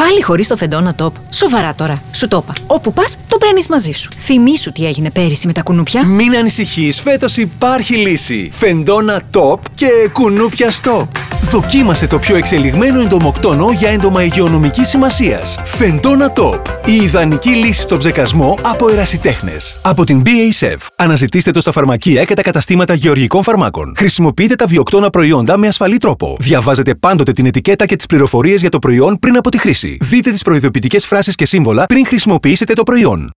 Πάλι χωρίς το Φεντόνα Top. Σοβαρά τώρα. Σου το είπα. Όπου πας, το παίρνεις μαζί σου. Θυμήσου τι έγινε πέρυσι με τα κουνούπια. Μην ανησυχείς, φέτος υπάρχει λύση. Φεντόνα Top και κουνούπια Stop. Δοκίμασε το πιο εξελιγμένο εντομοκτόνο για έντομα υγειονομικής σημασίας. Φεντόνα Top. Η ιδανική λύση στο ψεκασμό από ερασιτέχνες. Από την BASF. Αναζητήστε το στα φαρμακεία και τα καταστήματα γεωργικών φαρμάκων. Χρησιμοποιείτε τα βιοκτώνα προϊόντα με ασφαλή τρόπο. Διαβάζετε πάντοτε την ετικέτα και τις πληροφορίες για το προϊόν πριν από τη χρήση. Δείτε τις προειδοποιητικές φράσεις και σύμβολα πριν χρησιμοποιήσετε το προϊόν.